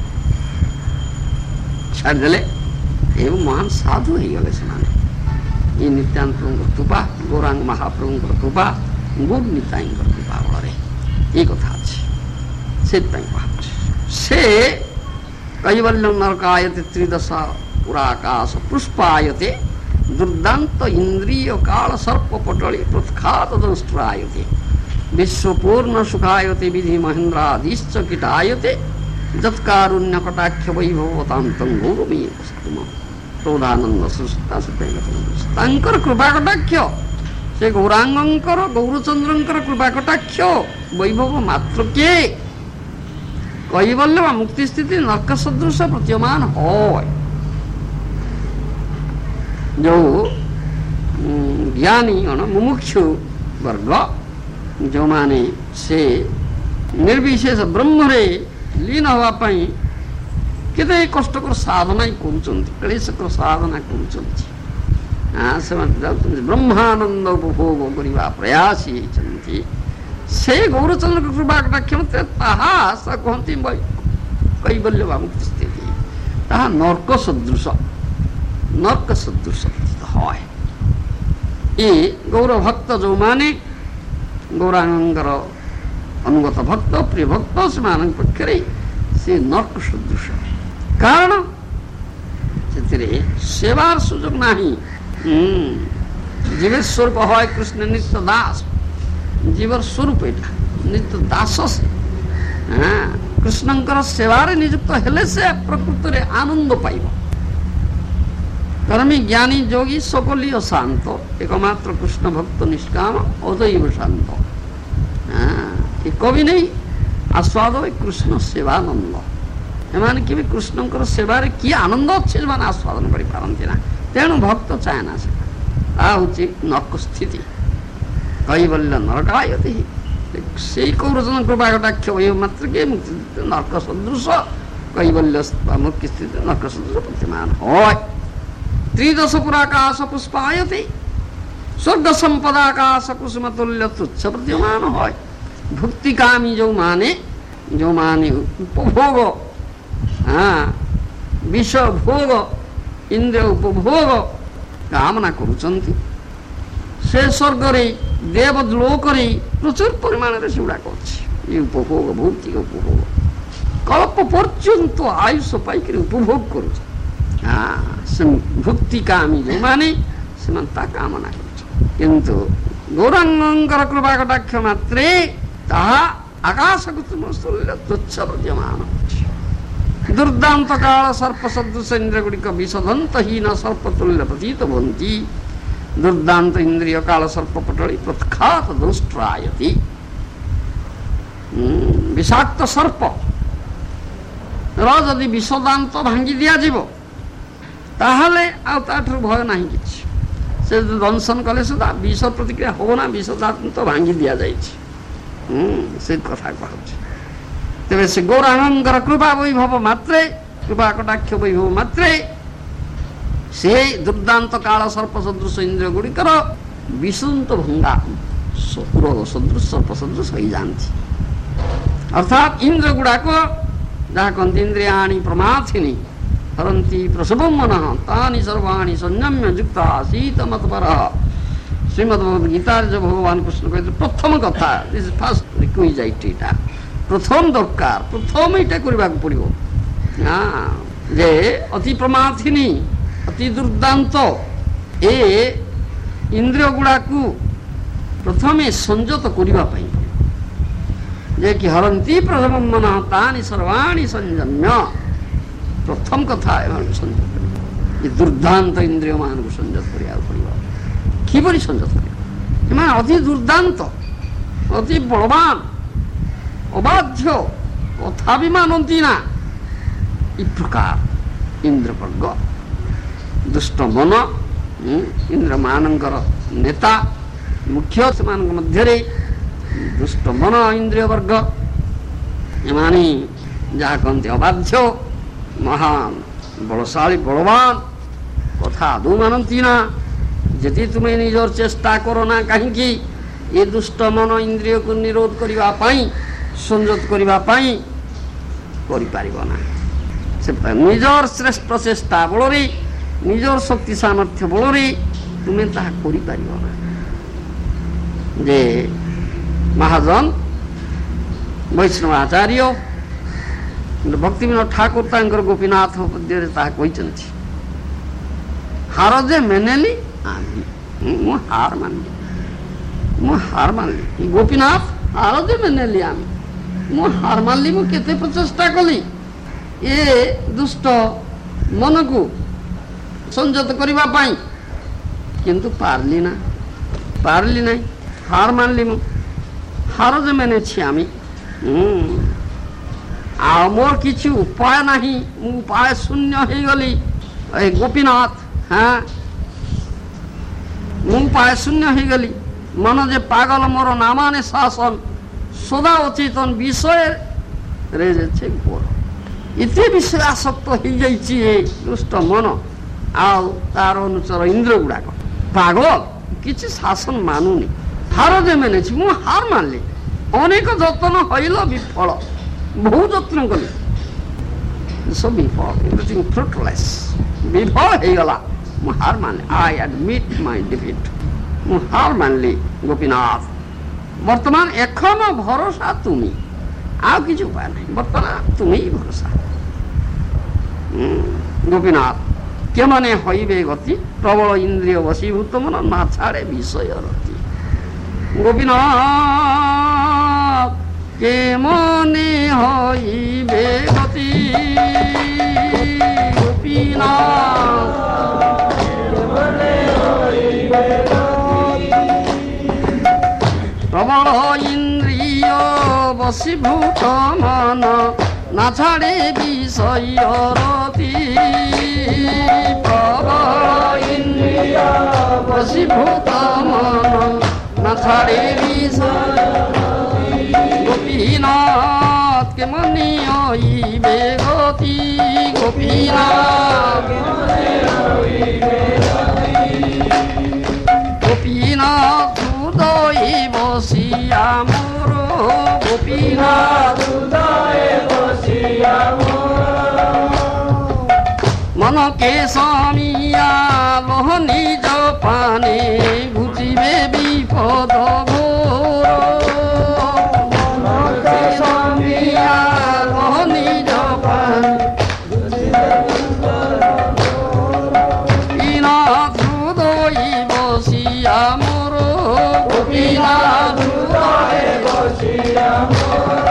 ଛାଡ଼ିଦେଲେ ଏବଂ ମହାନ ସାଧୁ ହେଇଗଲେ ସେମାନେ। ଏ ନିତ୍ୟାନନ୍ଦ ପ୍ରଭୁଙ୍କର କୃପା, ଗୌରାଙ୍ଗ ମହାପ୍ରଭୁଙ୍କର କୃପା, ଗୌର ନିତାଇଙ୍କର କୃପା ବଳରେ ଏ କଥା ଅଛି। ସେଥିପାଇଁ କୁହାଯାଉଛି ସେ কৈবল্যং নরকায়তে ত্রিদশ পুরাকাশ পুষ্পায়তে দুর্দান্ত ইন্দ্রিয় কাল সর্প পটলি প্রৎখাত দংষ্ট্রায়তে বিশ্বপূর্ণ সুখায়তে বিধি মহেন্দ্রাদিশ্চ কীটায়তে যৎকারুণ্য কটাক্ষ বৈভবতান্তং গৌরমেব স্তুমঃ। প্রবোধানন্দ ସରସ୍ୱତୀ ସେଥିପାଇଁ ତାଙ୍କର କୃପା କଟାକ୍ଷ, ସେ ଗୌରାଙ୍ଗଙ୍କର ଗୌରଚନ୍ଦ୍ରଙ୍କର କୃପା କଟାକ୍ଷ ବୈଭବ ମାତ୍ରକେ কৈবল্য বা মুক্তি স্থিতি নরক সদৃশ প্রতীয়মান হয়। ଯେଉଁ ଜ୍ଞାନୀ ଗଣ ମୁମୁକ୍ଷୁ ବର୍ଗ ଯେଉଁମାନେ ସେ ନିର୍ବିଶେଷ ବ୍ରହ୍ମରେ ଲୀନ ହେବା ପାଇଁ କେତେ କଷ୍ଟକର ସାଧନା କରୁଛନ୍ତି, କ୍ଲେଶକର ସାଧନା କରୁଛନ୍ତି, ସେମାନେ ଯାଉଛନ୍ତି ବ୍ରହ୍ମାନନ୍ଦ ଉପଭୋଗ କରିବା ପ୍ରୟାସୀ ହେଇଛନ୍ତି। ସେ ଗୌରଚନ୍ଦ୍ର କୃପା କଟାକ୍ଷ ମାତ୍ରେ ତାହା ଆଶା କହନ୍ତି କୈବଲ୍ୟ ମୁକ୍ତି ସ୍ଥିତି, ତାହା ନର୍କ ସଦୃଶ ନର୍କ ସଦୃଶ হয়। ଏ ଗୌର ଭକ୍ତ ଯେଉଁମାନେ ଗୌରାଙ୍ଗର ଅନୁଗତ ଭକ୍ତ ପ୍ରିୟ ଭକ୍ତ ସେମାନଙ୍କ ପକ୍ଷରେ ସେ ନର୍କ ସଦୃଶ। କାରଣ ସେଥିରେ ସେବାର ସୁଯୋଗ ନାହିଁ। জীবের স্বরূপ হয় কৃষ্ণ নিত্য দাস, জীবর স্বরূপ এটা নিত্য দাস। সে হ্যাঁ কৃষ্ণঙ্কর সেবারে নিযুক্ত হেলে সে প্রকৃতরে আনন্দ পাইব। কর্মী জ্ঞানী যোগী সকলীয় শান্ত, একমাত্র কৃষ্ণ ভক্ত নিষ্কাম অদৈব শান্ত। হ্যাঁ এ কবি নেই আস্বাদ কৃষ্ণ সেবানন্দ। এମାନେ କେବେ କୃଷ୍ଣଙ୍କର ସେବାରେ କି ଆନନ୍ଦ ଅଛି ସେମାନେ ଆସ୍ୱାଦନ କରିପାରନ୍ତି ନା। ତେଣୁ ଭକ୍ତ ଚାହେଁ ନା ସେଟା। ତାହା ହେଉଛି ନର୍କ ସ୍ଥିତି। କୈବଲ୍ୟ ନରକାୟତି, ସେଇ କୌରଚନ୍ଦ୍ର କୃପା କଟାକ୍ଷ ବୈଭବ ମାତ୍ରକେ ମୁକ୍ତି ନର୍କ ସଦୃଶ କୈବଲ୍ୟ ମୁକ୍ତି ସ୍ଥିତି ନର୍କ ସଦୃଶ ପ୍ରତିମାନ হয়। ত্রিদশ পুরাকাশ পুষ্পায়তি স্বর্গ সম্পদাকাশ কুসুম তুল্য তুচ্ছ প্রতীয়মান হয়। ভক্তিকামী ଯେଉଁମାନେ ଯେଉଁମାନେ ଉପଭୋଗ হ্যাঁ ବିଷୟ ଭୋଗ ଇନ୍ଦ୍ରିୟ ଉପଭୋଗ କାମନା କରୁଛନ୍ତି, ସେ ସ୍ୱର୍ଗରେ ଦେବଲୋକରେ ପ୍ରଚୁର ପରିମାଣରେ ସେଗୁଡ଼ାକ ଅଛି। ଏ ଉପଭୋଗ ଭୌତିକ ଉପଭୋଗ କଳ୍ପ ପର୍ଯ୍ୟନ୍ତ ଆୟୁଷ ପାଇକରି ଉପଭୋଗ କରୁଛନ୍ତି। ହଁ ଭକ୍ତିକାମୀ ଯେଉଁମାନେ ସେମାନେ ତା କାମନା କରୁଛନ୍ତି। କିନ୍ତୁ ଗୌରାଙ୍ଗଙ୍କର କୃପା କଟାକ୍ଷ ମାତ୍ରେ ତାହା ଆକାଶକୁ ତୁଚ୍ଛ ପ୍ରତୀୟମାନ ଅଛି। ଦୁର୍ଦାନ୍ତ କାଳ ସର୍ପ ସଦୃଶ ଇନ୍ଦ୍ରିୟ ଗୁଡ଼ିକ ବିଷଦନ୍ତହୀନ ସର୍ପତୁଲ୍ୟ ପ୍ରତୀତ ହୁଅନ୍ତି। ଦୁର୍ଦାନ୍ତ ଇନ୍ଦ୍ରିୟ କାଳ ସର୍ପ ପଟଳି ପ୍ରତ୍ଖାତ ଦଂଷ୍ଟ୍ରାୟତି। ବିଷାକ୍ତ ସର୍ପ ର ଯଦି ବିଷଦାନ୍ତ ଭାଙ୍ଗି ଦିଆଯିବ ତାହେଲେ ଆଉ ତାଠାରୁ ଭୟ ନାହିଁ କିଛି। ସେ ଯଦି ଦଂଶନ କଲେ ସୁଦ୍ଧା ବିଷ ପ୍ରତିକ୍ରିୟା ହବ ନା, ବିଷଦାନ୍ତ ଭାଙ୍ଗି ଦିଆଯାଇଛି। ସେ କଥା କହୁଛି। ତେବେ ସେ ଗୌରାଙ୍ଗଙ୍କର କୃପା ବୈଭବ ମାତ୍ରେ କୃପା କଟାକ୍ଷ ବୈଭବ ମାତ୍ରେ ସେ ଦୁର୍ଦାନ୍ତ କାଳ ସର୍ପ ସଦୃଶ ଇନ୍ଦ୍ରିୟ ଗୁଡ଼ିକର ବିଷନ୍ତ ଭଙ୍ଗା ରୋଗ ସଦୃଶ ସର୍ପ ସଦୃଶ ହୋଇଯାଆନ୍ତି। ଅର୍ଥାତ୍ ଇନ୍ଦ୍ରିୟ ଗୁଡ଼ାକ ଯାହା କହନ୍ତି ଇନ୍ଦ୍ରିୟାଣି ପ୍ରମାଥିନୀ ହରନ୍ତି ପ୍ରସବଂ ମନଃ ତାନି ସର୍ବାଣୀ ସଂଯମ୍ୟ ଯୁକ୍ତ ଆସୀତ ମତପରଃ। ଶ୍ରୀମଦ୍ ଭଗବତ ଗୀତାରେ ଯେଉଁ ଭଗବାନ କୃଷ୍ଣ କହିଥିଲେ ପ୍ରଥମ କଥା, ଫାଷ୍ଟ ରିକ୍ୱିଜାଇଟ୍ ଏଇଟା, ପ୍ରଥମ ଦରକାର, ପ୍ରଥମ ଏଇଟା କରିବାକୁ ପଡ଼ିବ ଯେ ଅତି ପ୍ରମାଥିନୀ ଅତି ଦୁର୍ଦାନ୍ତ ଏ ଇନ୍ଦ୍ରିୟ ଗୁଡ଼ାକୁ ପ୍ରଥମେ ସଂଯତ କରିବା ପାଇଁ ପଡ଼ିବ। ଯେ କି ହରନ୍ତି ପ୍ରଥମଂ ମନଃ ତାନି ସର୍ବାଣୀ ସଂଯମ୍ୟ। ପ୍ରଥମ କଥା ଏମାନଙ୍କୁ ସଂଯତ କରିବ। ଏ ଦୁର୍ଦାନ୍ତ ଇନ୍ଦ୍ରିୟମାନଙ୍କୁ ସଂଯତ କରିବାକୁ ପଡ଼ିବ। କିପରି ସଂଯତ କରିବ? ଏମାନେ ଅତି ଦୁର୍ଦାନ୍ତ, ଅତି ବଳବାନ, ଅବାଧ୍ୟ, କଥା ବି ମାନନ୍ତି ନା। ଏ ପ୍ରକାର ଇନ୍ଦ୍ରବର୍ଗ ଦୁଷ୍ଟ ମନ, ଇନ୍ଦ୍ରମାନଙ୍କର ନେତା ମୁଖ୍ୟ, ସେମାନଙ୍କ ମଧ୍ୟରେ ଦୁଷ୍ଟ ମନ ଇନ୍ଦ୍ରିୟ ବର୍ଗ, ଏମାନେ ଯାହା କହନ୍ତି ଅବାଧ୍ୟ, ମହାନ ବଳଶାଳୀ ବଳବାନ, କଥା ଆଦୌ ମାନନ୍ତି ନା। ଯଦି ତୁମେ ନିଜର ଚେଷ୍ଟା କର ନା କାହିଁକି ଏ ଦୁଷ୍ଟ ମନ ଇନ୍ଦ୍ରିୟକୁ ନିରୋଧ କରିବା ପାଇଁ, ସଂଯତ କରିବା ପାଇଁ କରିପାରିବ ନା। ସେ ନିଜର ଶ୍ରେଷ୍ଠ ଚେଷ୍ଟା ବଳରେ, ନିଜର ଶକ୍ତି ସାମର୍ଥ୍ୟ ବଳରେ ତୁମେ ତାହା କରିପାରିବ ନା। ଯେ ମହାଜନ ବୈଷ୍ଣବ ଆଚାର୍ଯ୍ୟ ଭକ୍ତିବିନୋଦ ଠାକୁର ତାଙ୍କର ଗୋପୀନାଥ ପଦ୍ୟରେ ତାହା କହିଛନ୍ତି, ହାର ଯେ ମେନେଲି ଆଣିଲି, ମୁଁ ହାର ମାନିଲି, ମୁଁ ହାର ମାନିଲି। ଗୋପୀନାଥ ହାର ଯେ ମେନେଲି ଆମେ, ମୁଁ ହାର ମାନିଲି। ମୁଁ କେତେ ପ୍ରଚେଷ୍ଟା କଲି ଏ ଦୁଷ୍ଟ ମନକୁ ସଂଯତ କରିବା ପାଇଁ, କିନ୍ତୁ ପାରିଲି ନା, ପାରିଲି ନାହିଁ, ହାର ମାନିଲି। ମୁଁ ହାର ଯେ ମେନେছি আমি, ଆଉ ମୋର କିଛି ଉପାୟ ନାହିଁ, ମୁଁ ଉପାୟ ଶୂନ୍ୟ ହେଇଗଲି। ଏ ଗୋପୀନାଥ, ହଁ ମୁଁ ଉପାୟ ଶୂନ୍ୟ ହେଇଗଲି। ମନ ଯେ ପାଗଲ ମୋର ନାମାନେ ଶାସନ, ସଦା ଅଚେତନ ବିଷୟରେ ଯେ ଘୋର। ଏତେ ବିଷୟ ଆସକ୍ତ ହେଇଯାଇଛି ଏ ଦୁଷ୍ଟ ମନ ଆଉ ତାର ଅନୁଚର ଇନ୍ଦ୍ର ଗୁଡ଼ାକ। ପାଗଳ, କିଛି ଶାସନ ମାନୁନି। ହାର ଯେ ମାନେଛି, ମୁଁ ହାର ମାନିଲି। ଅନେକ ଯତ୍ନ ହଇଲ ବିଫଳ, ବହୁ ଯତ୍ନ କଲି ସବୁ ବିଫଳ, ଏଭ୍ରିଥିଂ ଫ୍ରୁଟଲେସ୍, ବିଫଳ ହେଇଗଲା। ମୁଁ ହାର ମାନିଲି, ଆଇ ଆଡମିଟ୍ ମାଇ ଡିଫିଟ୍, ମୁଁ ହାର ମାନିଲି ଗୋପୀନାଥ। ବର୍ତ୍ତମାନ ଏଖନ ଭରସା ତୁମି, ଆଉ କିଛି ଉପାୟ ନାହିଁ, ବର୍ତ୍ତମାନ ତୁମି ଭରସା। ଗୋପୀନାଥ କେମାନେ ହଇବେ ଗତି, ପ୍ରବଳ ଇନ୍ଦ୍ରିୟ ବଶୀଭୂତ ମନ ନା ଛାଡ଼େ ବିଷୟ ରତି। ଗୋପୀନାଥ କେମାନେ ହଇବେ ଗତି, ଗୋପୀନାଥ প্রবল ইন্দ্রিয় বশীভূত মন না ছাড়ে বিষয় রতি। প্রবল ইন্দ্রিয় বশীভূত মন না ছাড়ে বিষয় রতি। গোপীনাথ কেমনি হইবে গতি, গোপীনাথ গোপীনাথ হৃদয়ে বসিয়া মোর, গোপীনাথ হৃদয়ে বসিয়া মোর। মনকে সমিয়া লহ নিজ পানে ঘুচিবে বিপদ ঘোর। মনকে সমিয়া লহ নিজ পানে গোপীনাথ হৃদয়ে বসিয়া মোর, গোপীনাথ হৃদয়ে বসিয়া মোর।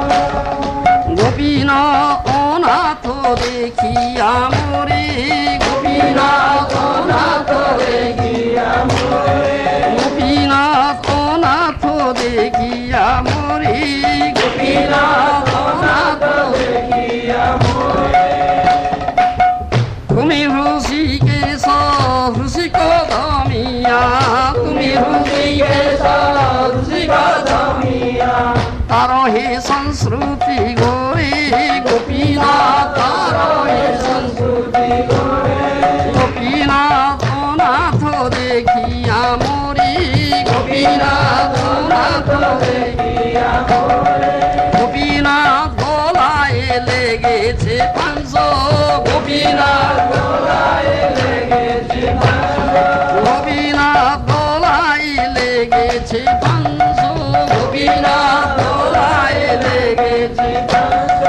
গোপীনাথ অনাথ দেখিয়া মোরে, গোপীনাথ অনাথ দেখিয়া মোরে। গোপীনাথ অনাথ দেখিয়া মোরে, গোপীনাথ অনাথ দেখিয়া মোরে। তুমি হৃষিকেশ হৃষিক দমিয়া, তুমি হৃষিকেশ হৃষিক দমিয়া। তার হে সংস্কৃতি গোরে, গোপীনাথ তার হে সংস্কৃতি গোরে। গোপীনাথ অনাথ দেখিয়া মোরে, গোপীনাথ অনাথ দেখিয়া মোরে। গোপীনাথ গলায় লেগেছে পাঁচ, গোপীনাথ গলায় লেগেছে পাঁচ। গোপীনাথ গলায় লেগেছে পাঁচ, গোপীনাথ গলায় লেগেছে পাঁচ।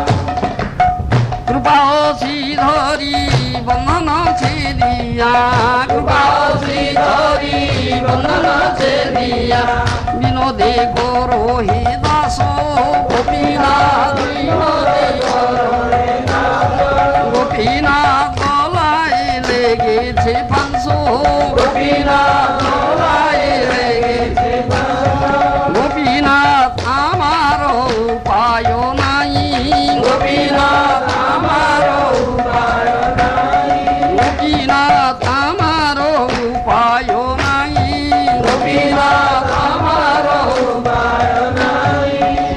কৃপা শ্রীধরি বন্ধন ছেদিয়া, কৃপা শ্রীধরি বন্ধন ছেদিয়া। বিনোদে করো হে দাস, গোপীনাথ বিনোদে করো হে দাস। গোপীনাথ গলায় লেগেছে পাঁচ, গোপীনাথ গলায় লেগেছে পাঁচ। গোপীনাথ আমার উপায় নাই, গোপীনাথ আমার উপায় নাই। গোপীনাথ আমার উপায় নাই, গোপীনাথ আমার উপায় নাই।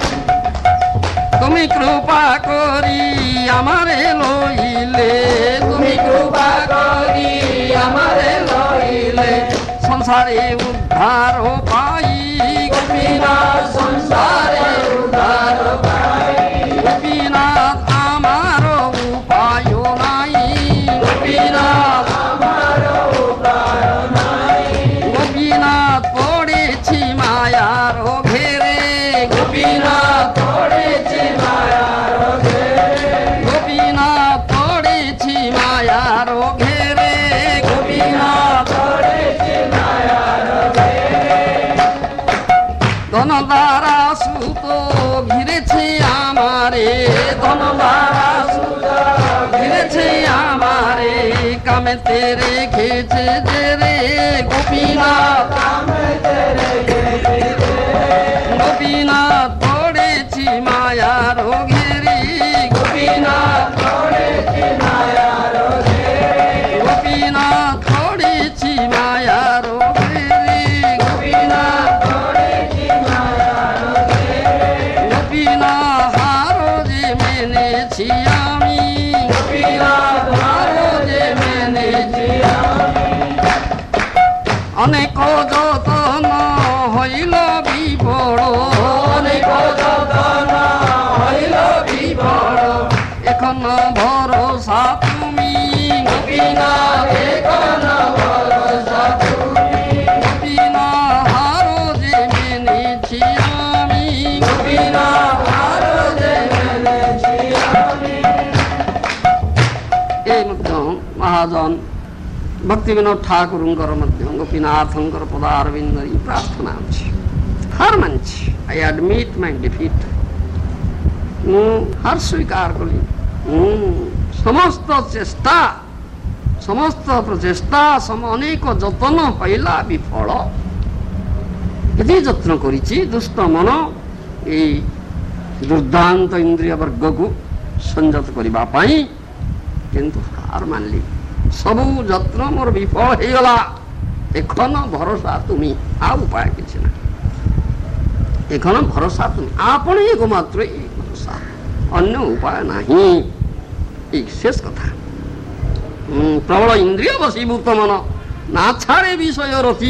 তুমি কৃপা করি আমারে লইলে, তুমি কৃপা করি আমারে লইলে। সংসারে উদ্ধার পাই, গোপীনাথ সংসারে উদ্ধার পাই। গোপীনাথ আমার উপায় নাই, গোপীনাথ আমার উপায় নাই। গোপীনাথ পড়েছি মায়ার ঘেরে, গোপীনাথ পড়েছি মায়ার ঘেরে। গোপীনাথ পড়েছি মায়ার ঘেরে, গোপীনাথ পড়েছি মায়ার ঘেরে। ধন দ্বারা সুত ঘিরেছে আমারে, ধন দ্বারা সুত ঘিরেছে আমারে। কামেতে রেখেছে যে রে, গোপীনাথ কামেতে রেখেছে যে। গোপীনাথ পড়েছি মায়ার ঘেরে, গোপীনাথ পড়েছি মায়ার ঘেরে। গোপীনাথ পড়েছি মায়ার ঘেরে, গোপীনাথ পড়েছি মায়ার ঘেরে। গোপীনাথ হার যে মেনেছি আমি, গোপীনাথ হার যে মেনেছি আমি। অনেক যতন ମହାଜନ ଭକ୍ତି ବିନୋଦ ଠାକୁରଙ୍କର ମଧ୍ୟ ଗୋପୀନାଥଙ୍କର ପଦାରବିନ୍ଦରେ ପ୍ରାର୍ଥନା ଅଛି। ହାର ମାନିଛି। I admit my defeat. ମୁଁ ହାର ସ୍ୱୀକାର କଲି। ମୁଁ ସମସ୍ତ ଚେଷ୍ଟା ସମସ୍ତ ପ୍ରଚେଷ୍ଟା ଅନେକ ଯତ୍ନ ପାଇଲା ବିଫଳ। ଏତେ ଯତ୍ନ କରିଛି ଦୁଷ୍ଟ ମନ ଏଇ ଦୁର୍ଦ୍ଦାନ୍ତ ଇନ୍ଦ୍ରିୟ ବର୍ଗକୁ ସଂଯତ କରିବା ପାଇଁ, କିନ୍ତୁ ହାର ମାନିଲି। ସବୁ ଯତ୍ନ ମୋର ବିଫଳ ହେଇଗଲା। ଏଖନ ଭରସା ତୁମି, ଆଉ ଉପାୟ କିଛି ନାହିଁ। ଏଖନ ଭରସା ତୁମି, ଆପଣ ଏକମାତ୍ର ଏଇ ଭରସା, ଅନ୍ୟ ଉପାୟ ନାହିଁ। ଏଇ ଶେଷ କଥା। ପ୍ରବଳ ଇନ୍ଦ୍ରିୟ ବଶୀଭୂତ ମନ ନା ଛାଡ଼େ ବିଷୟ ରତି।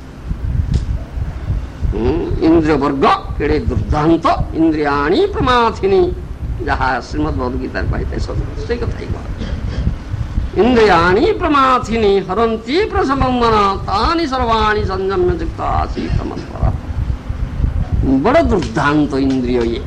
ଇନ୍ଦ୍ରିୟ ବର୍ଗ କେଡ଼େ ଦୁର୍ଦ୍ଦାନ୍ତ, ଇନ୍ଦ୍ରିୟାଣୀ ପ୍ରମାଥିନୀ, ଯାହା ଶ୍ରୀମଦ୍ ଭଗବଦ୍ଗୀତାରେ ପାଇଥାଏ ସେଇ କଥା ହିଁ କହ। ଇନ୍ଦ୍ରିୟାଣୀ ପ୍ରମାଥିନୀ ହରନ୍ତି ପ୍ରସବନ୍ଦନ ତାନି ସର୍ବାଣୀ ସଂଯମ୍ୟ ଯୁକ୍ତ ଆସୀତ ମତ୍ପର। ବଡ଼ ଦୁର୍ଦ୍ଦାନ୍ତ ଇନ୍ଦ୍ରିୟ ଇଏ।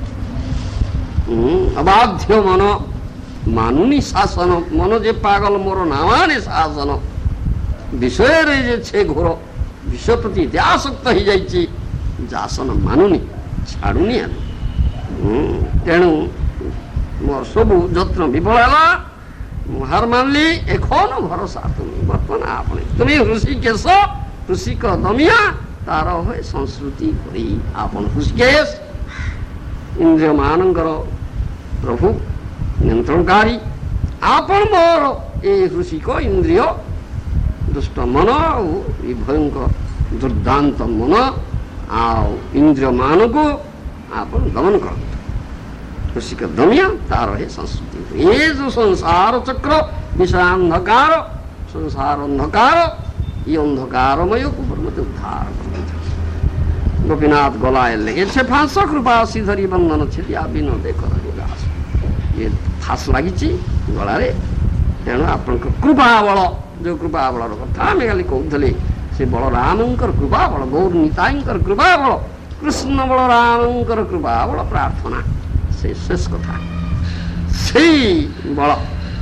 ଅବାଧ୍ୟ ମନ, ମାନୁନି ଶାସନ। ମନ ଯେ ପାଗଲ ମୋର ନା ମାନେ ଶାସନ। ବିଷୟରେ ଯେ ସେ ଘୋର ବିଷ ପ୍ରତି ଏତେ ଆସକ୍ତ ହେଇଯାଇଛି, ଶାସନ ମାନୁନି, ଛାଡ଼ୁନି। ଆଣି ତେଣୁ ମୋର ସବୁ ଯତ୍ନ ବିଫଳ ହେଲା। ମୁଁ ହାର ମାନିଲି। ଏଖନ ଭରସା ତୁମି, ବର୍ତ୍ତମାନ ଆପଣ ତୁମି ହୃଷିକେଶ, ହୃଷିକ ଦମିଆ ତାର ହୁଏ ସଂସ୍କୃତି କରି। ଆପଣ ହୃଷିକେଶ ଇନ୍ଦ୍ରିୟ ମାନଙ୍କର ପ୍ରଭୁ ନିୟନ୍ତ୍ରଣକାରୀ। ଆପଣ ମୋର ଏ ହୃଷିକ ଇନ୍ଦ୍ରିୟ ଦୁଷ୍ଟ ମନ ଆଉ ଏ ଭୟଙ୍କର ଦୁର୍ଦ୍ଦାନ୍ତ ମନ ଆଉ ଇନ୍ଦ୍ରିୟ ମାନଙ୍କୁ ଆପଣ ଦମନ କରନ୍ତୁ। ହୃଷିକ ଦମିଆ ତାର ହେ ସଂସ୍କୃତି। ଏ ଯୋଉ ସଂସାର ଚକ୍ର ବିଷୟାନ୍ଧକାର, ସଂସାର ଅନ୍ଧକାର, এই অন্ধকারময় কুপুর মধ্যে উদ্ধার করতে। গোপীনাথ গলায় লেগেছে ফাঁস, কৃপা শ্রীধরি বন্ধন ছেড়িয়া বিনোদে করি দাস। ଏ ଫାସ ଲାଗିଛି ଗଳାରେ। ତେଣୁ ଆପଣଙ୍କ କୃପା ବଳ, ଯେଉଁ କୃପା ବଳର କଥା ଆମେ କାଲି କହୁଥିଲେ, ସେ ବଳରାମଙ୍କର କୃପା ବଳ, ଗୌର ନିତାଇଙ୍କର କୃପା ବଳ, କୃଷ୍ଣ ବଳରାମଙ୍କର କୃପା ବଳ ପ୍ରାର୍ଥନା, ସେ ଶେଷ କଥା। ସେଇ ବଳ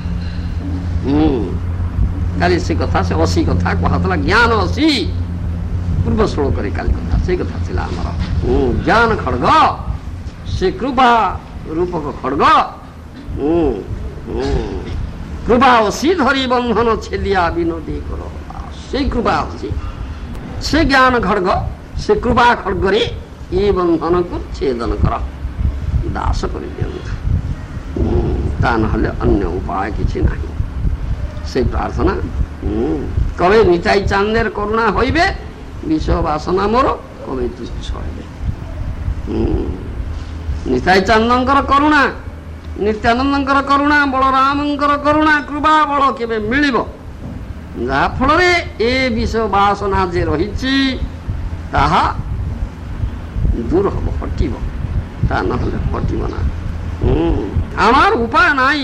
କାଲି ସେ କଥା, ସେ ଅଶୀ କଥା କୁହାଥିଲା। ଜ୍ଞାନ ଅଶୀ ପୂର୍ବ ଶ୍ଳୋକରେ କାଲି କଥା, ସେଇ କଥା ଥିଲା ଆମର। ଜ୍ଞାନ ଖଡ୍ଗ ସେ କୃପା ରୂପକ ଖଡ୍ଗ। କୃପା ଅଶୀ ଧରି ବନ୍ଧନ ଛେଦିଆ ବିନୋଦୀ କର। ସେଇ କୃପା ଅଶୀ, ସେ ଜ୍ଞାନ ଖଡ୍ଗ, ସେ କୃପା ଖଡ୍ଗରେ ଏ ବନ୍ଧନକୁ ଛେଦନ କର, ଦାସ କରିଦିଅନ୍ତୁ। ତା ନହେଲେ ଅନ୍ୟ ଉପାୟ କିଛି ନାହିଁ। সেই প্রার্থনা কবে নিতাই চাঁদের করুণা হইবে, বিষ বাসনা মোর কবে তুচ্ছ হইবে। নিতাই চাঁদଙ୍କର କରୁଣା, ନିତ୍ୟାନନ୍ଦଙ୍କର କରୁଣା, ବଳରାମଙ୍କର କରୁଣା, କୃପା ବଳ କେବେ ମିଳିବ, ଯାହା ଫଳରେ ଏ ବିଷ ବାସନା ଯେ ରହିଛି ତାହା ଦୂର ହବ, ହଟିବ। ତା ନହେଲେ ହଟିବ ନା। আমার উপায় নাই।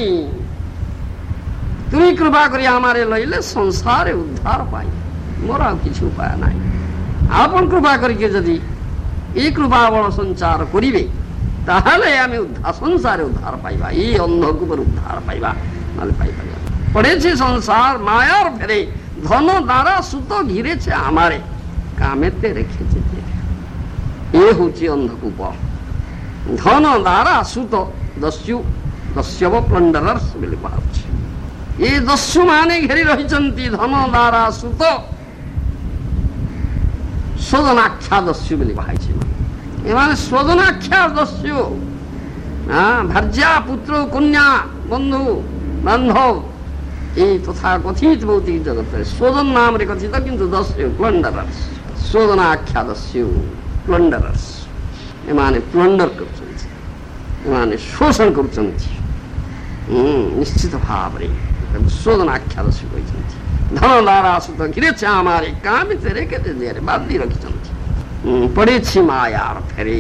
তুমি কৃপা করি আমারে লইলে সংসারে উদ্ধার পাই, মোর আর কিছু উপায় নাই। আপন কৃপা করিকে যদি এই কৃপা বল সঞ্চার করিবে, তাহলে আমি উদ্ধার, সংসারে উদ্ধার পাইবা, এই অন্ধকূপের উদ্ধার পাইবা, নাহলে পাইবা। পড়েছে সংসার মায়ার ফেরে, ধন দ্বারা সুত ঘিরেছে আমারে, কামেতে রেখেছে। এ হচ্ছে অন্ধকূপ। ধন দ্বারা সুত দস্যু, দস্যব প্লন্ডরার্স বলে କୁହାଯାଉଛି। ଏ ଦସ୍ୟୁ ମାନେ ଘେରି ରହିଛନ୍ତି ଧନ ଦ୍ୱାରା ସୁତ, ସ୍ୱଦନାଖ୍ୟା ଦସ୍ୟୁ ବୋଲି କୁହାଯାଇଛି। ଏମାନେ ସ୍ୱଦନାଖ୍ୟା ଦସ୍ୟୁ, ଭାର୍ଯ୍ୟା ପୁତ୍ର କନ୍ୟା ବନ୍ଧୁ ବାନ୍ଧବ এই তথা কথিত ভৌতিক জগতের স্ୱଦନ ନାମରେ কথিତ, କିନ୍ତୁ ଦସ୍ୟୁ ପ୍ଲଣ୍ଡରର୍ସ, ସ୍ୱଦନାଖ୍ୟା ଦସ୍ୟୁ ପ୍ଲଣ୍ଡରର୍ସ। ଏମାନେ ପ୍ଲଣ୍ଡର କରୁଛନ୍ତି, ଏମାନେ ଶୋଷଣ କରୁଛନ୍ତି ନିଶ୍ଚିତ ଭାବରେ। ସ୍ୱଦନାଖ୍ୟା ଦସ୍ୟୁ କହିଛନ୍ତି। ଧନ ଦ୍ୱାରା ସୁତ ଘିରେছে আমারে, କାମିতে রেখেছে দেয়ারে, ବାନ୍ଧି ରଖିଛନ୍ତି। ପଡ଼ିଛି ମାୟାର ଫେରେ,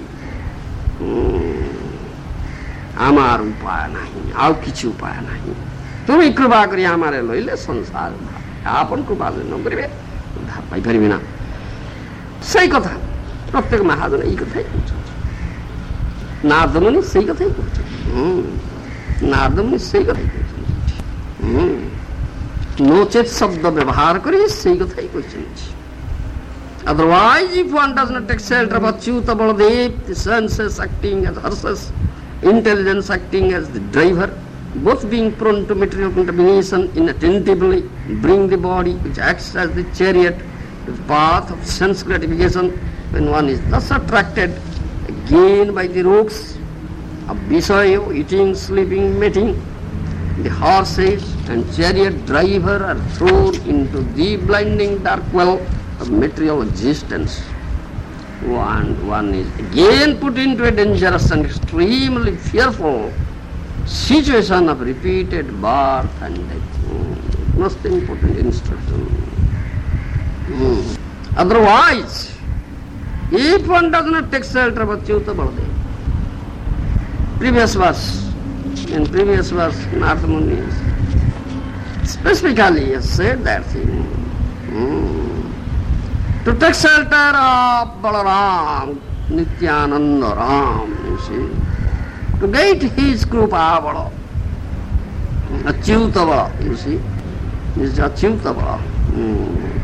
আমার উপায় ନାହିଁ, ଆଉ କିଛି ଉପାୟ ନାହିଁ। তুমি কৃপা କରି আমারে লইলে সংসার উদ্ধার, আপন কৃপা যদি ନ କରିବେ ଉଦ୍ଧାର ପାଇପାରିବେ ନା। ସେଇ କଥା ପ୍ରତ୍ୟେକ ମହାଜନ ଏଇ କଥା ହିଁ କହୁଛନ୍ତି। ନାରଦମୁନି ସେଇ କଥା ହିଁ କହୁଛନ୍ତି। ନାରଦମୁନି ସେଇ କଥା ହିଁ କହୁଛନ୍ତି। নোচেত শব্দ ব্যবহার করে সেই কথাই কইছেন। Otherwise, if one does not take shelter of Achyuta Baladev, the senses acting as horses, intelligence acting as the driver, both being prone to material contamination, inattentively bring the body, which acts as the chariot, to the path of sense gratification. When one is thus attracted again by the rooks of Visaya, eating, sleeping, mating, the horses and chariot driver are thrown into the blinding dark well of material existence. One, one is again put into a dangerous and extremely fearful situation of repeated birth and death. Mm. Most important instruction. Mm. Otherwise, if one does not take shelter of Achyuta Baladev, previous verse, in previous verse, Narada Muni specifically has said that thing. Mm. To take shelter of Balaram, Nityananda Ram, you see, to get his Krupa Bala, Achyuta Bala, you see, this is Achyuta Bala. Mm.